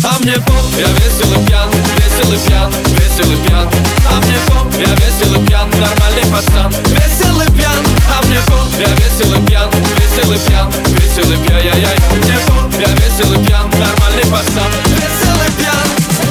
а мне поп. Я весел и пьян, весел и пьян, весел и пьян, а мне поп. Я весел и пьян, нормальный пацан. Весел и пьян, а мне поп. Я весел и пьян, весел и пьян, весел и пьян, я-я-я. Мне поп. Я весел и пьян, нормальный пацан. Весел и пьян.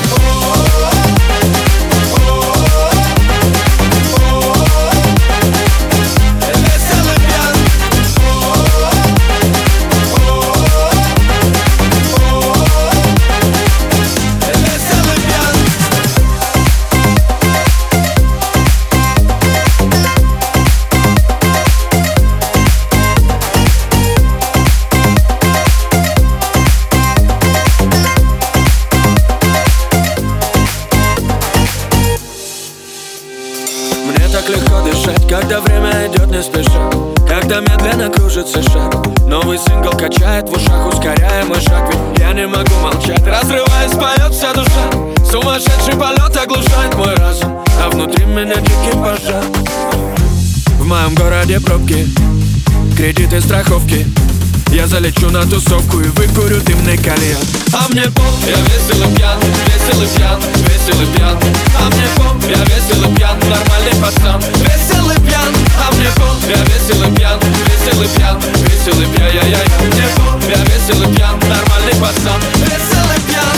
Так легко дышать, когда время идет не спеша, когда медленно кружится шар. Новый сингл качает в ушах, ускоряя мой шаг. Ведь я не могу молчать, разрываясь, поет вся душа. Сумасшедший полет оглушает мой разум, а внутри меня дикий пожар. В моем городе пробки, кредиты, страховки. Я залечу на тусовку и выкурю дымный кальян. А мне поп, я весел и пьян, весел и пьян, весел и пьян. А мне поп, я весел и пьян, нормальный пацан. Весел и пьян, а мне поп. Я весел и пьян, весел и пьян, весел и пьян, я-я-я. Мне поп, я весел и пьян, нормальный пацан. Весел и пьян.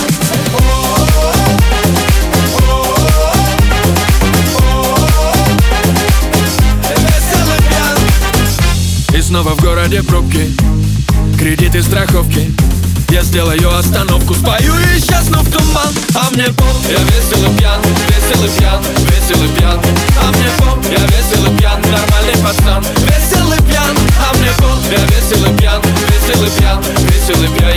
И снова в городе пробки, кредиты, страховки. Я сделаю остановку, спою и исчезну в туман. А мне поп, я весел и пьян, весел и пьян, весел и пьян. А мне поп, я весел и пьян, нормальный пацан. Весел и пьян, а мне поп. Я весел и пьян, весел и пьян, весел и пьян.